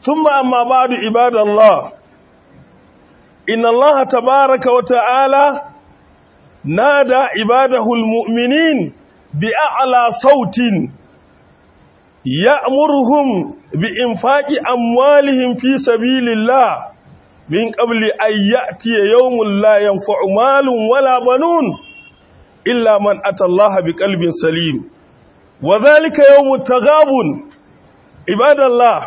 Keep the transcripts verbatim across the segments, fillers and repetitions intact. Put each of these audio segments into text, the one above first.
ثم أما بعد عباد الله، إن الله تبارك وتعالى نادى عباده المؤمنين بأعلى صوت يأمرهم بإنفاق أموالهم في سبيل الله من قبل أن يأتي يوم لا ينفع مال ولا بنون إلا من أتى الله بقلب سليم، وذلك يوم التغابن. عباد الله،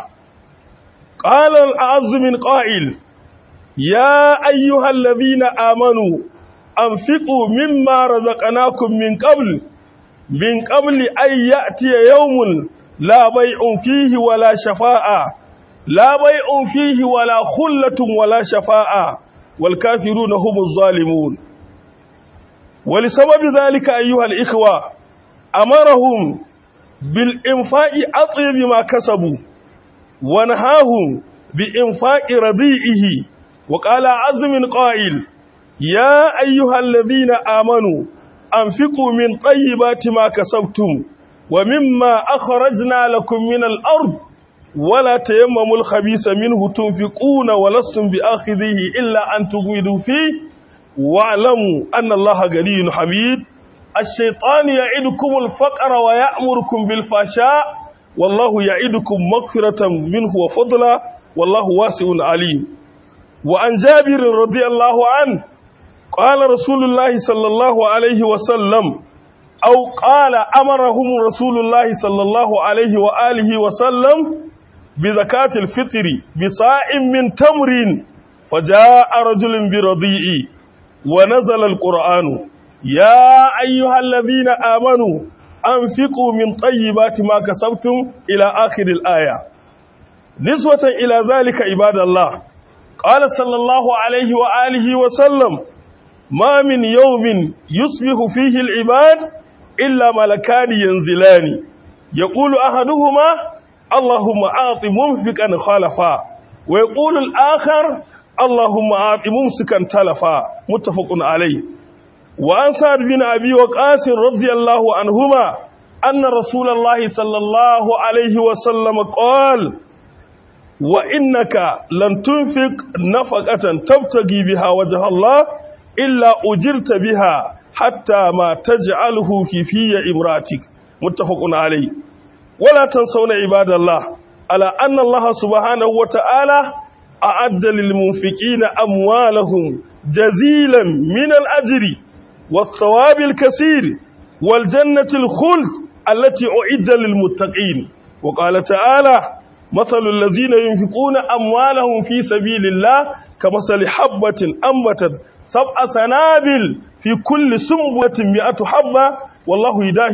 قال الأعز من قائل: يا أيها الذين آمنوا أنفقوا مما رزقناكم من قبل من قبل أن يأتي يوم لا بيع فيه ولا شفاعة لا بيع فيه ولا خلة ولا شفاعة والكافرون هم الظالمون. ولسبب ذلك أيها الإخوة أمرهم بالإنفاق أطيب ما كسبوا ونهاهم بإنفاق رديئه، وقال عز من قائل: يا أيها الذين آمنوا أنفقوا من طيبات ما كسبتم ومما أخرجنا لكم من الأرض ولا تيمموا الخبيث منه تنفقون ولستم بآخذه إلا أن تغمضوا فيه واعلموا أن الله غني حميد. الشيطان يعدكم الفقر ويأمركم بالفحشاء والله يعدكم مغفرة منه وفضلا والله واسع عليم. وعن جابر رضي الله عنه قال رسول الله صلى الله عليه وسلم أو قال أمرهم رسول الله صلى الله عليه وآله وسلم بزكاة الفطر بصاع من تمر، فجاء رجل برضيء ونزل القرآن: يا أيها الذين آمنوا أنفقوا من طيبات ما كسبتم إلى آخر الآية. نسوة إلى ذلك عباد الله، قال صلى الله عليه وآله وسلم: ما من يوم يصبح فيه العباد إلا ملكان ينزلان يقول أحدهما: اللهم أعط ممسكا خلفا، ويقول الآخر: اللهم أعط ممسكا تلفا. متفق عليه. وعن سعد بن أبي وقاص رضي الله عنهما أن رسول الله صلى الله عليه وسلم قال: وإنك لن تنفق نفقة تبتغي بها وجه الله إلا أجرت بها حتى ما تجعله في في امرأتك. متفق عليه. ولا تنسون عباد الله على أن الله سبحانه وتعالى أعد للمنفقين أموالهم جزيلا من الأجر والثواب الكثير والجنة الخلد التي أعد للمتقين. وقال تعالى: مثل الذين ينفقون أموالهم في سبيل الله كمثل حبة أنبتت سبع سنابل في كل سنبلة مئة حبة والله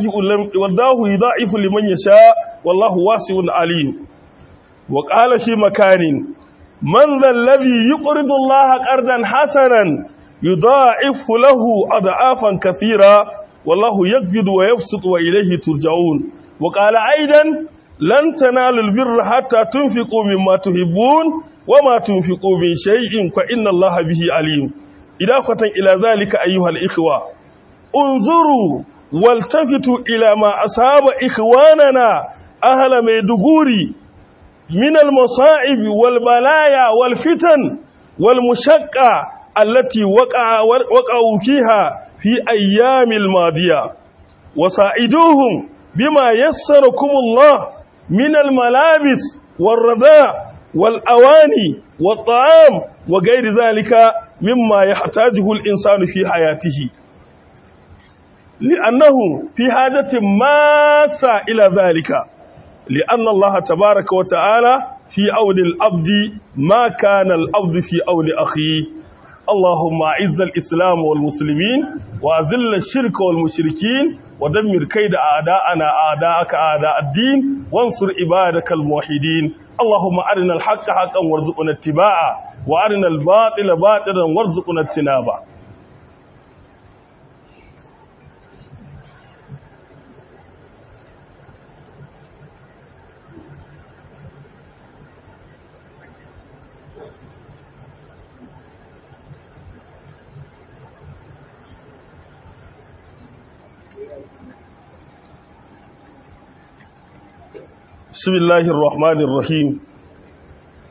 يضاعف لمن يشاء والله واسع عليم. وقال في مكان: من ذا الذي يقرض الله قرضا حسنا يضاعفه له أضعافا كثيرا والله يقبض ويبسط وإليه ترجعون. وقال أيضا: لن تنالوا البر حتى تنفقوا مما تحبون وما تنفقوا من شيء فإن الله به عليم. إضافة إلى ذلك أيها الإخوة، انظروا والتفتوا إلى ما أصاب إخواننا أهل ميدوغوري من المصائب والبلايا والفتن والمشقة التي وقع وقعوا فيها في أيام الماضية، وساعدوهم بما يسركم الله من الملابس والرضاع والأواني والطعام وغير ذلك مما يحتاجه الإنسان في حياته، لأنه في حاجة ماسة إلى ذلك، لأن الله تبارك وتعالى في عون العبد ما كان العبد في عون أخيه. اللهم أعز الإسلام والمسلمين وأذل الشرك والمشركين ودمر كيد أعداءنا أعداءك أعداء الدين وانصر عبادك الموحدين. اللهم أرنا الحق حقا وارزقنا اتباعه وأرنا الباطل باطلا وارزقنا اجتنابه. بسم الله الرحمن الرحيم.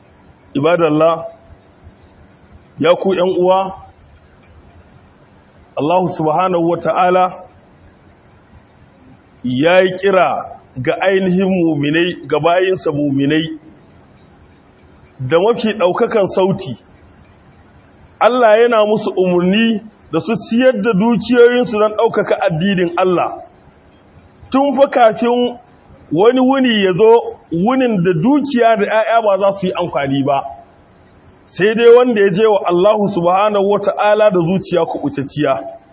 ibadallah ya ku ƴan uwa Allah subhanahu wata'ala ya yi kira ga ainihin muminai ga bayinsa muminai da mafi ɗaukakan sauti. Allah yana musu umarni da su ciyar da dukiyoyinsu don ɗaukaka addinin Allah tun fa kafin wani wuni ya zo, wunin da dukiya da ‘ya'ya ba za su yi amfani ba, sai dai wanda ya je wa Allah subhanahu wata'ala da zuciya kuɓutacciya.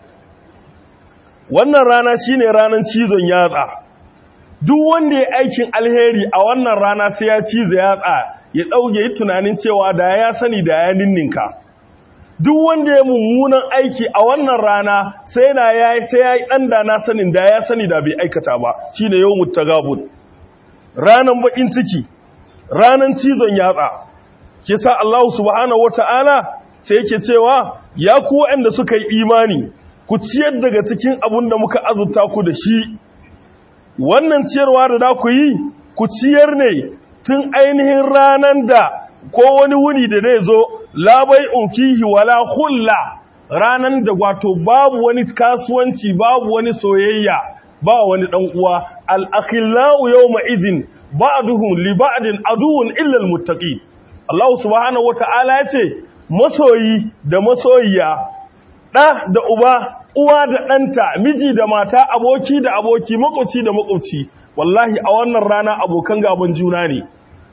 Wannan rana shine ranar cizon yatsa. Duk wanda ya aikin alheri a wannan rana sai ya ciza yatsa, ya ɗauke yi tunanin cewa da ya sani da ya ninninka. Duk wanda ya mummunan aiki a wannan rana sai na ya sai ya yi ɗan da na sanin da ya sani da bai aikata ba, shine yawmut tagabun, ranan bakin ciki, ranan cizon yatsa. Ke sa Allah subhanahu wata'ala sai yake cewa ya ku waɗanda suka yi imani, ku ciyar daga cikin abin da muka azurta ku da shi. Wannan ciyarwa da za ku yi, ku ciyar ne tun ainihin ranan da ko wani wuni da zai zo, labai unkihi wala hulla, ranan da wato babu wani kasuwanci, babu wani soyayya, ba wani dan uwa. Al-akhillau yawma idhin ba'duhum li ba'din aduwwun illa al-muttaqin. Allah subhanahu wata'ala yace masoyi da masoyiya, da da uba, uwa da ɗanta, miji da mata, aboki da aboki, makwabci da makwabci, wallahi a wannan rana abokan gaban juna ne.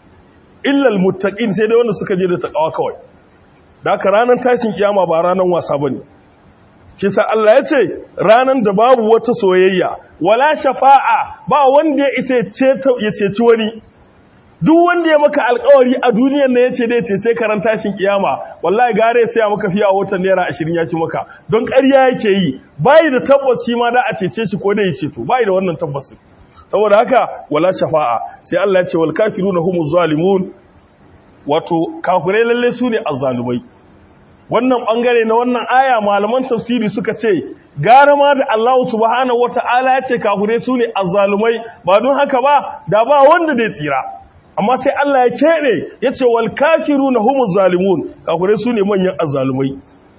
Illal muttaqin, sai dai wanda suka je da takawa kawai. Da haka ranar tashin kiyama ba ranar wasa bane. Kisa Allah ya ce ranar da babu wata soyayya, wala shafa'a, ba wanda ya isa ya ceci wani. Duk wanda ya maka alƙawari a duniyar ne yace dai cece karan tashin kiyama, wallahi gare sai ya maka fiya watan naira ashirin ya ci maka. Don ƙarya yake yi, bai da tabbaci ma da a cece shi ko da ya ceto, bai da wannan tabbacin. Saboda haka wala shafa'a, sai Allah ya ce wal kafiruna humuz zalimun, wato kafirai lalle su ne azzalumai. Wannan bangare na wannan aya malaman tafsiri suka ce gara ma da Allah subhanahu wataala ya ce kafirai su ne azzalumai, ba don haka ba da ba wanda zai tsira. Amma sai Allah ya kebe yace wal kafiruna humuz zalimun, kafirai su ne manyan azzalumai.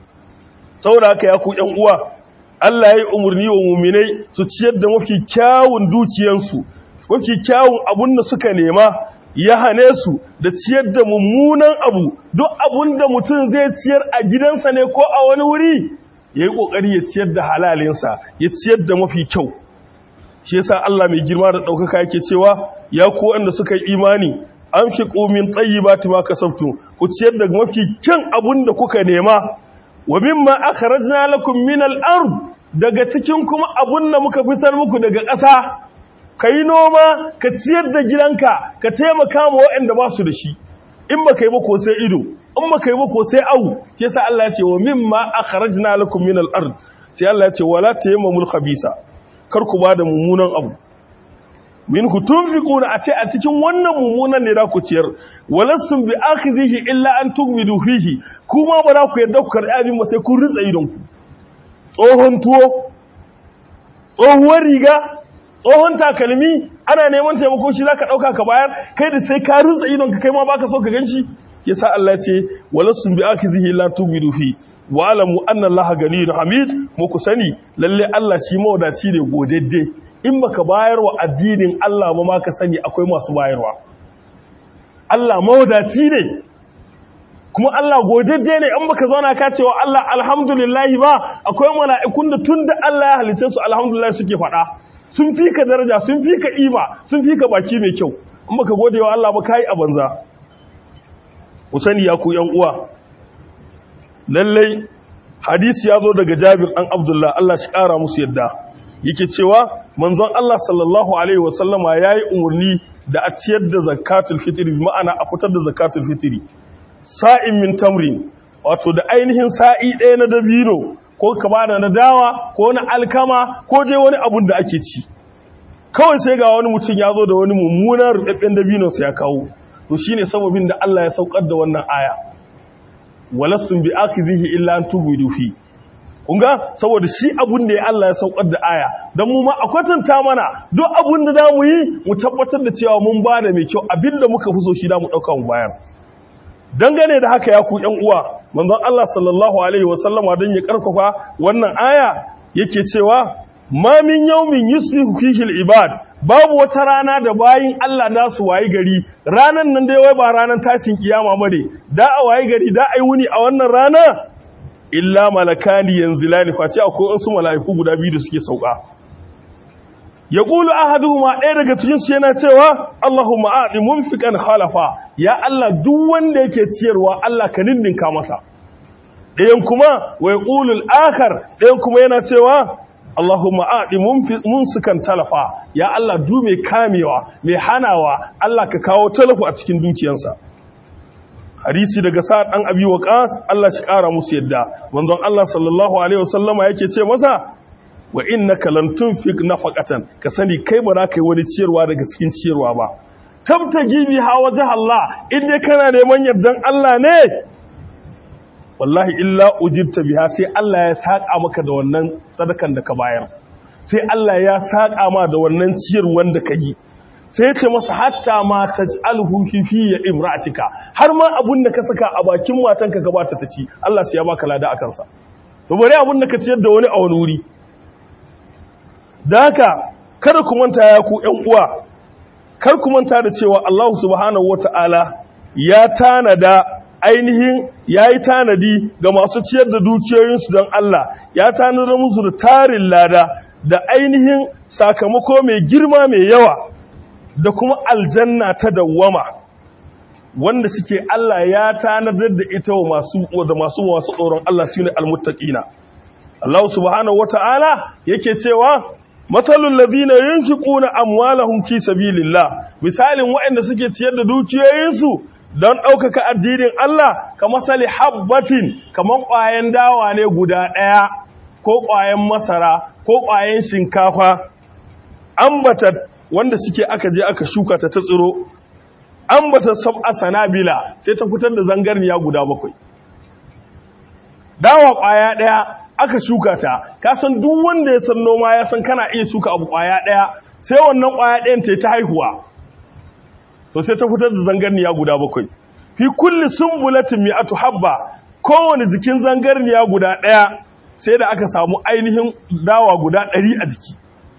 Saboda haka ya ku ƴan uwa, Allah ya yi umarni wa muminai su ciyar da mafi kyawun dukiyansu, mafi kyawun abun da suka nema, ya hane su da ciyar da mummunan abu. Duk abun da mutum zai ciyar a gidansa ne ko a wani wuri, ya yi ƙoƙari ya ciyar da halalinsa, ya ciyar da mafi kyau. Shi yasa Allah mai girma da ɗaukaka yake cewa ya ku wanda suka yi imani, an fi ƙomin tayyibati ma kasabtu, ku ciyar da mafi kyan abun da kuka nema. Wa mimma akhrajna lakum min al-ard, daga cikin kuma abun da muka fitar muku daga ƙasa. Kai noma, ka ciyar da gidanka, ka taimaka ma waɗanda ba su da shi. In baka yi ba ko sai ido, in baka yi ba ko sai au. Ke sa Allah ya ce wa mimma akhrajna lakum min al-ard, sai Allah ya ce wala tayammamul khabisa, kar ku bada mummunan abu. Min tunfiquna, a ce a cikin wannan mummunan ne da ku ciyar, walasum bi akhizihi illa an tugmidu fihi, kuma ba za ku yarda ku karɓi abin ba sai kun ritsa idon ku. Tsohon tuwo, tsohuwar riga, tsohon takalmi, ana neman taimako shi zaka dauka ka bayar, kai da sai ka ritsa idon ka kai ma baka so ka ganshi. Yasa Allah ce walasum bi akhizihi illa tugmidu fihi wa alamu anna Allaha ganiyyun hamid, mu ku sani lalle Allah shi mawadaci ne godedde. In baka bayarwa addinin Allah ba ma ka sani akwai masu bayarwa. Allah mawadaci ne, kuma Allah godedde ne. In baka zauna ka cewa Allah alhamdulillah ba, akwai mala'ikun da tunda Allah ya halice su alhamdulillah suke faɗa. Sun fi ka daraja, sun fi ka ima, sun fi ka baki mai kyau. In baka gode wa Allah ba kai a banza. Ku sani ya ku ƴan uwa, lallai hadisi ya zo daga Jabir ɗan Abdullah, Allah shi ƙara musu yadda, yake cewa manzon Allah sallallahu alaihi wasallama yayi umarni da a ciyar da zakatul fitri, bi ma'ana a fitar da zakatul fitri, sa'in min tamrin, wato da ainihin sa'i ɗaya na dabino, ko ka bada na dawa ko na alkama ko je wani abun da ake ci. Kawai sai ga wani mutum ya zo da wani mummunan rubabben dabino sai ya kawo. To shine sababin da Allah ya saukar da wannan aya, walastum bi akizihi illa an tubidu fi. Kunga saboda shi abun da ya Allah ya saukar da aya, dan mu ma akwai tanta mana duk abun da zamu yi mu tabbatar da cewa mun bada mai kyau, abinda muka fi so shi da mu dauka mu bayar. dangane da haka ya ku ƴan uwa manzon Allah sallallahu alaihi wasallama dan ya karfafa wannan aya yake cewa ma min yawmin yusbihu fihi al-ibad babu wata rana da bayin Allah da su wayi gari ranan nan dai wai ba ranan tashin kiyama bane da a wayi gari da ai wuni a wannan rana illa malakani yanzilani face akwai wasu mala'iku guda biyu da suke sauka yaqulu ahaduhuma ɗaya daga cikin su yana cewa Allahumma a'ti munfiqan khalafa ya Allah duk wanda yake ciyarwa Allah ka ninninka masa ɗayan kuma wa yaqulu al-akhar ɗayan kuma yana cewa Allahumma a'ti munfiqan talafa ya Allah du mai kamewa mai hanawa Allah ka kawo talafu a cikin dukiyarsa hadisi daga Sa'ad dan Abi Waqqas Allah shi kara musu yadda manzon Allah sallallahu alaihi wasallama yake ce masa wa innaka lan tunfiq nafaqatan ka sani kai ba za ka yi wani ciyarwa daga cikin ciyarwa ba tabtagi biha wajh Allah in dai kana neman yardan Allah ne wallahi illa ujibta biha sai Allah ya saka maka da wannan sadakan da ka bayar sai Allah ya saka ma da wannan ciyarwan da ka yi sai ya ce masa hatta ma taj'alhu fi fi imra'atika har ma abun da ka saka a bakin matanka ka bata ta ci Allah sai ya baka lada akan sa to bare abun da ka ciyar da wani a wani wuri da haka kada ku manta ya ku ƴan uwa kar ku manta da cewa Allah subhanahu wataala ya tanada ainihin yayi tanadi ga masu ciyar da dukiyoyinsu don Allah ya tanada musu da tarin lada da ainihin sakamako mai girma mai yawa da kuma aljanna ta dawwama wanda suke Allah ya tanadar da ita wa masu da masu masu tsoron Allah shine almuttaqina Allah subhanahu wataala yake cewa matalul ladina yunfiquna amwalahum fi sabilillah misalin waɗanda suke ciyar da dukiyoyinsu don ɗaukaka addinin Allah kamar sali habbatin kamar ƙwayen dawa ne guda ɗaya ko ƙwayen masara ko ƙwayen shinkafa ambata wanda suke aka je aka shuka ta ta tsiro ambata sab'a sanabila sai ta fitar da zangarniya guda bakwai dawa ƙwaya ɗaya aka shuka ta ka san duk wanda ya san noma ya san kana iya shuka abu ƙwaya ɗaya sai wannan ƙwaya ɗayan ta ta haihuwa to sai ta fitar da zangarniya guda bakwai fi kulli sumbulatin mi'atu habba kowane jikin zangarniya guda ɗaya sai da aka samu ainihin dawa guda ɗari a jiki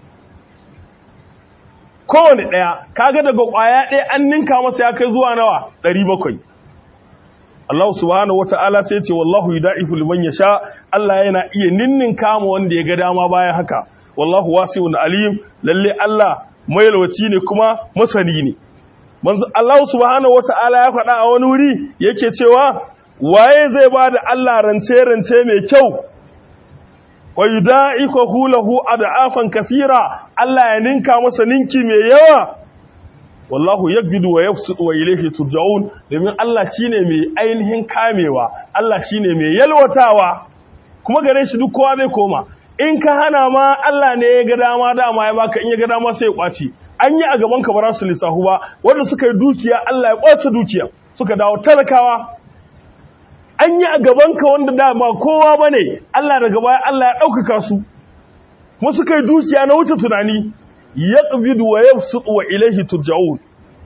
kowane ɗaya kaga daga ƙwaya ɗaya an ninka masa ya kai zuwa nawa ɗari bakwai Allah subhanahu wata'ala sai ce wallahu yudaifu liman yasha Allah yana iya ninninka ma wanda ya ga dama bayan haka wallahu wasi'un alim lalle Allah mai yalwaci ne kuma masani ne manzo Allah subhanahu wata'ala ya faɗa a wani wuri yake cewa waye zai bada Allah rance rance mai kyau wa yudaifu lahu ad'afan kathira Allah ya ninka masa ninki mai yawa wallahu yaqbidu wa yafsudu wa ilayhi turja'un domin Allah shine mai ainihin kamewa Allah shine mai yalwatawa kuma gare shi duk kowa zai koma in ka hana ma Allah ne ya ga dama dama ya baka in ya ga dama sai ya kwaci an yi a gaban ka ba su lissahu ba wanda suka yi dukiya Allah ya kwace dukiya suka dawo talakawa an yi a gaban ka wanda dama kowa bane Allah daga baya Allah ya daukaka su kuma suka yi dukiya na wuce tunani yaqbidu wa yabsutu wa ilayhi turja'un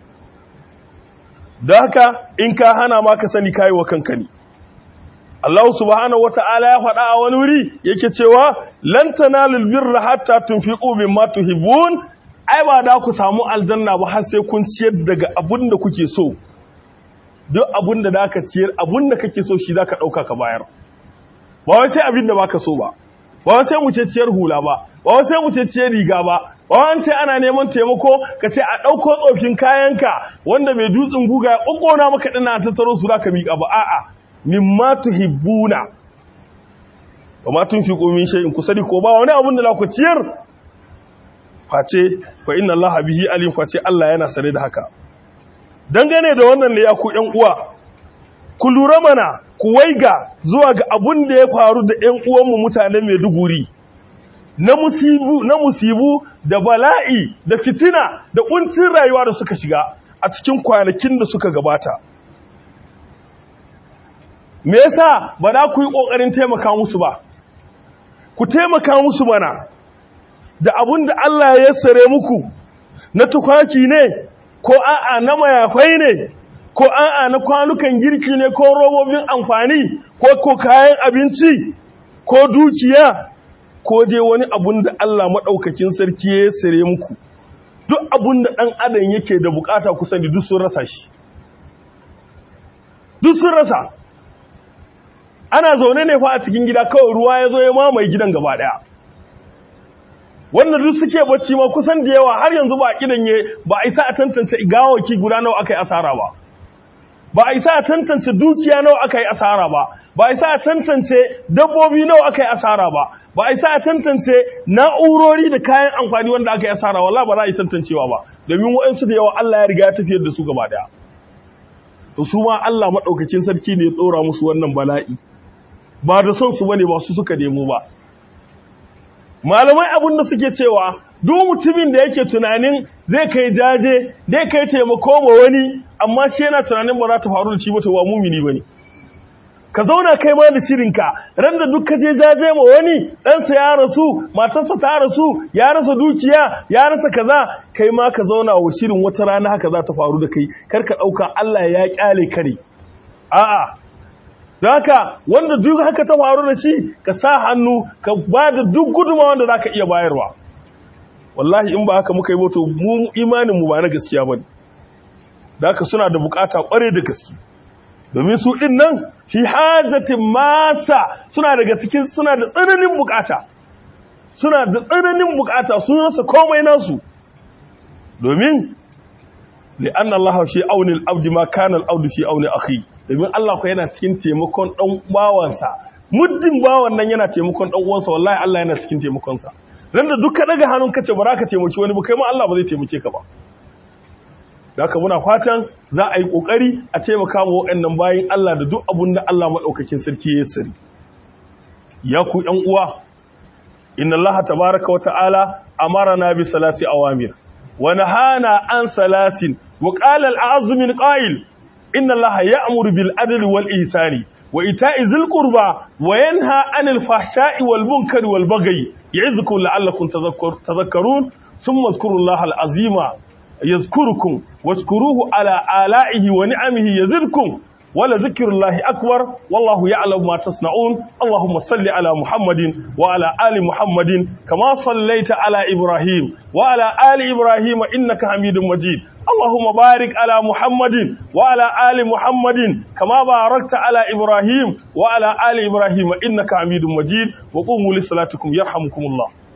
da haka in ka hana ma ka sani kai wa kanka ne Allah subhanahu wata'ala ya faɗa a wani wuri yake cewa lan tanalul birra hatta tunfiqu mimma tuhibbun ai ba da ku samu aljanna ba har sai kun ciyar daga abun da kuke so duk abun da zaka ciyar abun da kake so shi zaka dauka ka bayar ba wai sai abin da baka so ba ba wai sai mu ce ciyar hula ba ba wai sai mu ce ciyar riga ba ba ce ana neman taimako ka ce a ɗauko tsofin kayanka wanda mai dutsen guga ya ƙoƙona maka ɗina ta taro su za ka miƙa ba a'a mimma tuhibbuna ba ma tun fi ƙomin shayin ku sani ko ba wani abin da za ku ciyar face fa inna Allah bihi alim face Allah yana sane da haka dangane da wannan ne ya ku ƴan uwa ku lura mana ku waiga zuwa ga abin da ya faru da ƴan uwanmu mutanen Maiduguri na musibu na musibu da bala'i da fitina da kuncin rayuwa da suka shiga a cikin kwanakin da suka gabata me yasa ba za ku yi kokarin taimaka musu ba ku taimaka musu mana da abun da Allah ya yassare muku na tukwaki ne ko a'a na mayafai ne ko a'a na kwanukan girki ne ko robobin amfani ko ko kayan abinci ko dukiya ko je wani abun da Allah maɗaukakin sarki ya sare muku duk abun da ɗan adam yake da bukata kusa da duk sun rasa shi duk sun rasa ana zaune ne fa a cikin gida kawai ruwa ya zo ya mamaye gidan gaba ɗaya wannan duk suke bacci ma kusan da yawa har yanzu ba kidan ye ba a isa a tantance gawaki guda nawa aka yi asara ba ba a isa a tantance dukiya nawa aka yi asara ba ba a isa a tantance dabbobi nawa aka yi asara ba ba a isa a tantance na'urori da kayan amfani wanda aka yi asara wallahi ba za a yi tantancewa ba domin waɗansu da yawa Allah ya riga ya tafiyar da su gaba daya to su ma Allah madaukakin sarki ne ya tsora musu wannan bala'i ba da son su bane ba su suka nemo ba malamai abin da suke cewa duk mutumin da yake tunanin zai kai jaje zai kai taimako ma wani amma shi yana tunanin ba za ta faru da shi ba to ba mumini bane ka zauna kai ma da shirinka ran da duk ka je jaje ma wani ɗansa ya rasu matarsa ta rasu ya rasa dukiya ya rasa kaza kai ma ka zauna wa shirin wata rana haka za ta faru da kai kar ka ɗauka Allah ya kyale kare a'a da haka wanda duk haka ta faru da shi ka sa hannu ka ba da duk gudunmawa wanda za ka iya bayarwa wallahi in ba haka muka yi moto mu imaninmu ba na gaskiya ba da haka suna da bukata kware da gaske domin su ɗin nan fi hajjatin masa suna daga cikin suna da tsananin bukata suna da tsananin bukata sun rasa komai nasu domin li'anna Allah shi auni al-abdi ma kana al-abdu fi auni akhi domin Allah ko yana cikin taimakon dan bawansa muddin bawan nan yana taimakon dan uwansa wallahi Allah yana cikin taimakon sa dan da duka daga hannun kace ba za ka taimaki wani ba kai ma Allah ba zai taimake ka ba haka muna fatan za a yi kokari a taimaka wa waɗannan bayin Allah da duk abun da Allah madaukakin sarki ya sani ya ku ɗan uwa inna Allah tabaaraka wa ta'ala amarna bi salasi awamir wa nahana an salasin wa qala al-a'azzu min qa'il inna Allah ya'muru bil adli wal ihsani wa ita'i zil qurba wa yanha 'anil fahsha'i wal munkari wal baghi ya'izukum la'allakum tadhakkarun thumma dhkurullaha al-'azima yazkurukum washkuruhu ala ala'ihi wa ni'amihi yazidkum wala zikrullahi akbar wallahu ya'lamu ma tasna'un allahumma salli ala muhammadin wa ala ali muhammadin kama sallaita ala ibrahim wa ala ali ibrahim innaka hamidum majid allahumma barik ala muhammadin wa ala ali muhammadin kama barakta ala ibrahim wa ala ali ibrahim innaka hamidum majid wa qumu li salatikum yarhamukumullah